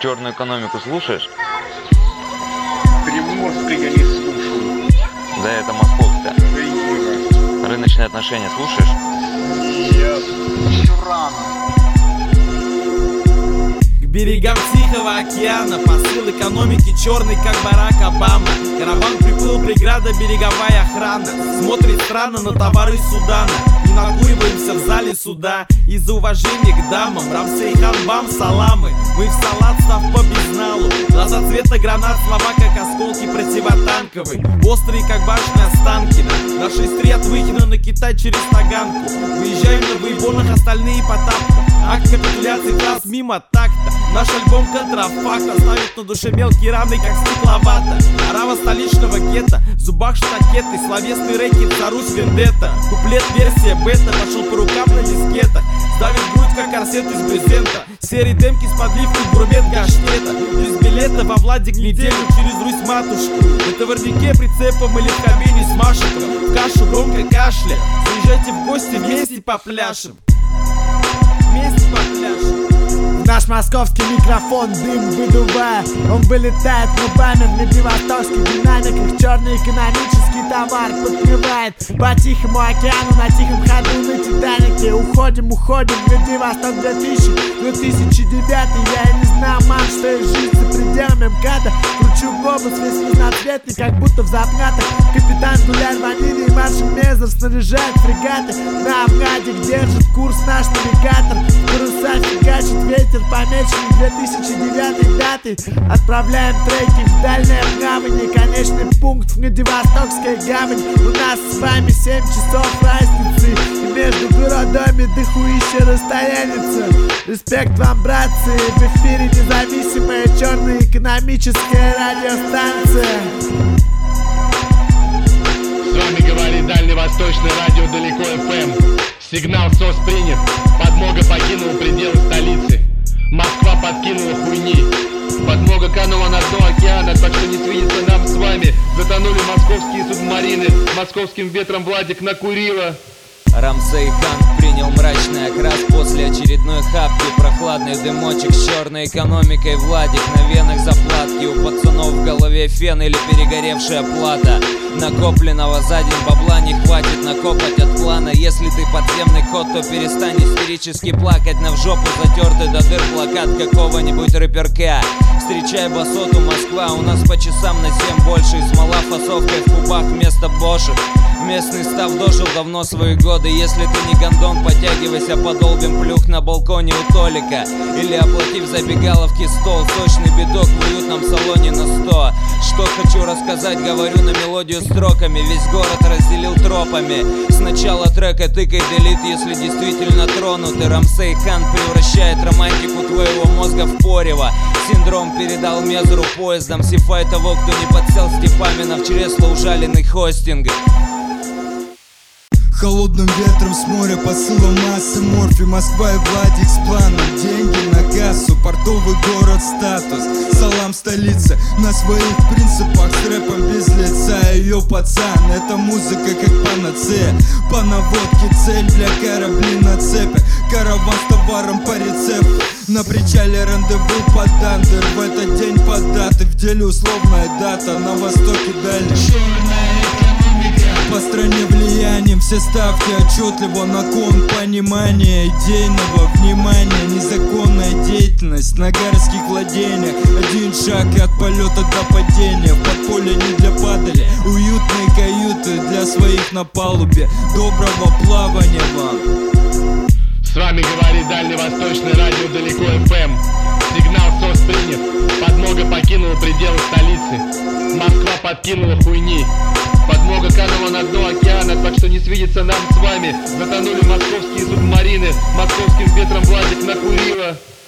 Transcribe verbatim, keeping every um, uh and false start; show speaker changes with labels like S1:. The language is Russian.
S1: Черную экономику слушаешь?
S2: Приморская я не слушаю.
S1: Да, это московская.
S2: Да,
S1: Рыночные отношения слушаешь?
S2: Нет, еще рано.
S3: К берегам Тихого океана посыл экономики черный, как Барак Обама. Караван приплыл, преграда, береговая охрана. Смотрит странно на товары Судана. Не накуриваемся в зале суда из-за уважения к дамам. Рамсей хан, бам, саламы. Мы в салат, став по безналу. Глаза цвета гранат, слова как осколки противотанковые. Острые, как башня Останкина. Наши стрелят выкину на Китай через Таганку. Выезжаем на выебонах, остальные по тапку. Акт капитуляции класс мимо такта. Наш альбом контрафакт оставит на душе мелкие раны, как стекловата. Орава столичного гетто, в зубах штакеты, словесный рэкет, за Русь вендетта. Куплет версия бета, пошел по рукам на дискетах. Ставит грудь, как корсет из брезента. Серии демки с подливкой бурбет гаштета. Без билета во Владик неделю через Русь матушку. На товарнике прицепом или в кабине с Машиком. В кашу громко кашля. Заезжайте в гости, вместе попляшем. Вместе попляшем.
S4: Наш московский микрофон дым выдувая, он вылетает клубами в владивостокских динамиках. Черный экономический товар подпевает по Тихому океану на тихом ходу на Титанике. Уходим, уходим, Владивосток две тысячи, две тысячи девятый. Я и не знаю, мам, что есть жизнь за пределами МКАДа. Кручу глобус весь разноцветный, как будто в запнятах. Капитан Гуляй Ванили и маршал Мезер снаряжает фрегаты. На МКАДе держит курс наш навигатор. Паруса фигачит ветер, помеченный две тысячи девятой датой. Отправляем треки в дальние гавани. Конечный пункт в Владивостокская гавань. У нас с вами семь часов разницы, и между городами дохуища расстояница. Респект вам, братцы, в эфире независимая черная экономическая радиостанция.
S5: С вами говорит Дальневосточное радио Далеко эф эм. Сигнал СОС принят, подмога покинула пределы столицы. Москва подкинула хуйни. Подмога канула на дно океана, так что не свидится нам с вами. Затонули московские субмарины, московским ветром Владик накурила.
S6: Рамсей хан принял мрачный окрас после очередной хапки. Прохладный дымочек с черной экономикой. Владик на венах заплатки. У пацанов в голове фен или перегоревшая плата. Накопленного за день бабла не хватит накопать от плана. Если ты подземный кот, то перестань истерически плакать. На в жопу затертый до дыр плакат какого-нибудь рэперка. Встречай басоту Москва, у нас по часам на семь больше. И смола фасовкой в кубах вместо бошек. Местный став дожил давно свои годы. Если ты не гондон, подтягивайся, подолбим плюх на балконе у Толика. Или оплатив забегаловки стол. Сочный бедок в уютном салоне на сто. Что хочу рассказать, говорю на мелодию строками. Весь город разделил тропами. С начала трека тыкай делит, если действительно тронутый. Рамсей хан превращает романтику твоего мозга в порево. Синдром передал Мезеру поездом. Сифай того, кто не подсел Степамина в чресло ужаленный хостинг.
S7: Холодным ветром с моря посылом массы морфи. Москва и Владик с планом, деньги на кассу. Портовый город, статус, салам столица. На своих принципах с рэпом без лица. Ее пацан, это музыка как панацея. По наводке цель для кораблей на цепи. Караван с товаром по рецепту. На причале рандеву под Дандер. В этот день под датой, в деле условная дата. На востоке дальний. По стране влиянием все ставки отчетливо на кон понимания идейного внимания. Незаконная деятельность на городских владениях. Один шаг от полета до падения. В подполье не для падали, уютные каюты для своих на палубе. Доброго плавания вам.
S5: С вами говорит Дальневосточное радио Далеко эф эм. Сигнал СОС принят, подмога покинула пределы столицы. Москва подкинула хуйни. Подмога канула на дно океана, так что не свидится нам с вами. Затонули московские субмарины, московским ветром Владик накурила.